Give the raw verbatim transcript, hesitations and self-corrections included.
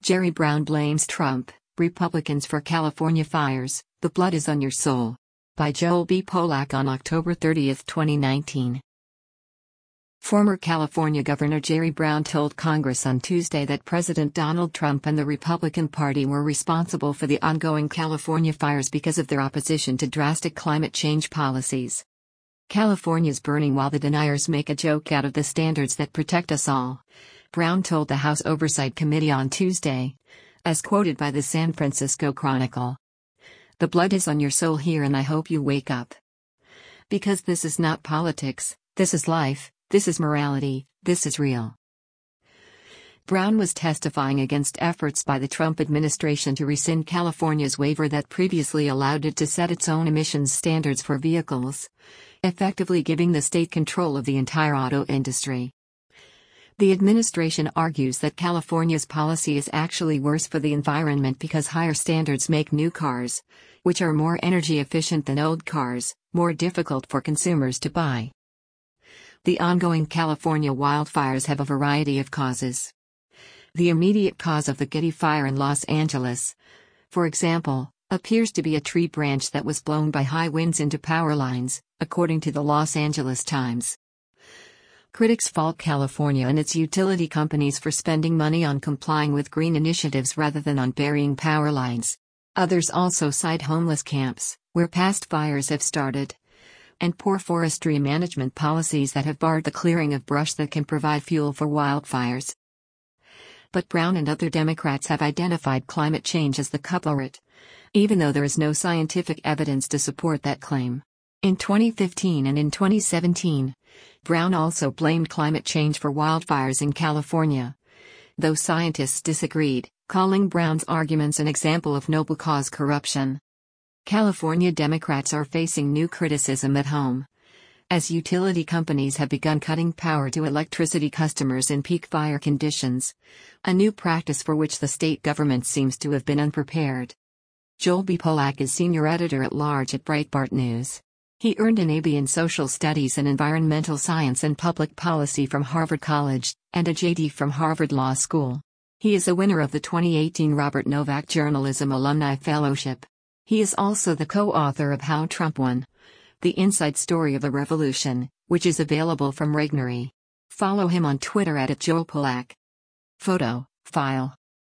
Jerry Brown blames Trump, Republicans for California fires, "The blood is on your soul." By Joel B. Polak on October thirtieth, twenty nineteen. Former California Governor Jerry Brown told Congress on Tuesday that President Donald Trump and the Republican Party were responsible for the ongoing California fires because of their opposition to drastic climate change policies. "California's burning while the deniers make a joke out of the standards that protect us all," Brown told the House Oversight Committee on Tuesday, as quoted by the San Francisco Chronicle. "The blood is on your soul here, and I hope you wake up. Because this is not politics, this is life, this is morality, this is real." Brown was testifying against efforts by the Trump administration to rescind California's waiver that previously allowed it to set its own emissions standards for vehicles, effectively giving the state control of the entire auto industry. The administration argues that California's policy is actually worse for the environment because higher standards make new cars, which are more energy efficient than old cars, more difficult for consumers to buy. The ongoing California wildfires have a variety of causes. The immediate cause of the Getty Fire in Los Angeles, for example, appears to be a tree branch that was blown by high winds into power lines, according to the Los Angeles Times. Critics fault California and its utility companies for spending money on complying with green initiatives rather than on burying power lines. Others also cite homeless camps, where past fires have started, and poor forestry management policies that have barred the clearing of brush that can provide fuel for wildfires. But Brown and other Democrats have identified climate change as the culprit, even though there is no scientific evidence to support that claim. In twenty fifteen and in twenty seventeen, Brown also blamed climate change for wildfires in California, though scientists disagreed, calling Brown's arguments an example of noble cause corruption. California Democrats are facing new criticism at home, as utility companies have begun cutting power to electricity customers in peak fire conditions, a new practice for which the state government seems to have been unprepared. Joel B. Polak is senior editor-at-large at Breitbart News. He earned an A B in Social Studies and Environmental Science and Public Policy from Harvard College, and a J D from Harvard Law School. He is a winner of the twenty eighteen Robert Novak Journalism Alumni Fellowship. He is also the co-author of How Trump Won: The Inside Story of the Revolution, which is available from Regnery. Follow him on Twitter at Joel Polak. Photo, file.